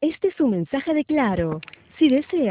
Este es un mensaje de Claro. Si desea